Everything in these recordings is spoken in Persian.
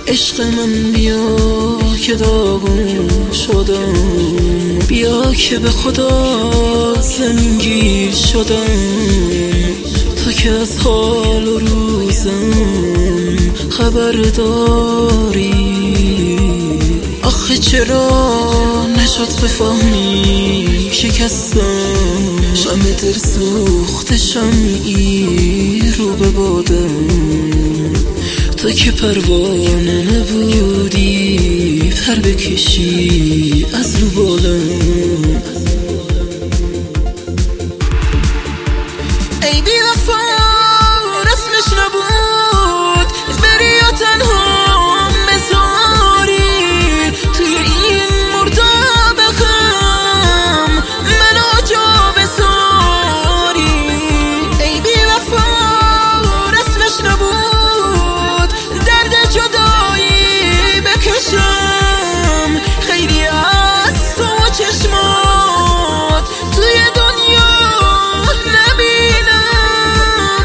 عشق من بیا که داغون شدم، بیا که به خدا زمین گیر شدم. تو که از حال و روزم خبر داری، آخه چرا نشد بفهمی شکستم. شمع دل سوخته شمعی رو به بادم، تو که پروانه نبودی پر بکشی از رو بالم. ای بی وفا رسمش نبود بری یا تنها مزاری توی این مرداب غم منو جا بذاری. ای بی وفا رسمش نبود درد جدایی بکشم، خیلی از تو و چشمات توی دنیا نبینم.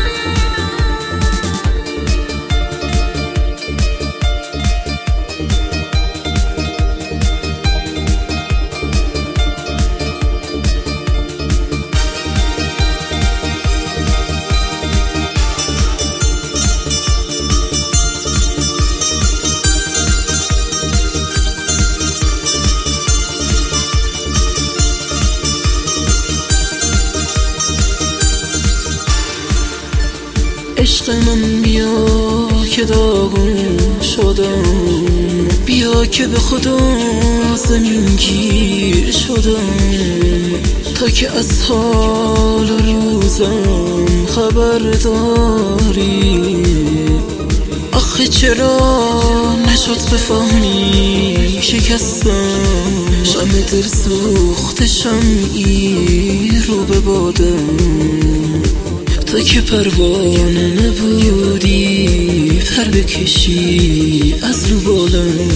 عشق من بیا که داغون شدم، بیا که به خدا زمین گیر شدم. تا که از حال و روزم خبر داری، آخه چرا نشد بفهمی شکستم. شمع دل سوخته شمعی رو به بادم، تو که پروانه نبودی پر بکشی از رو بالم.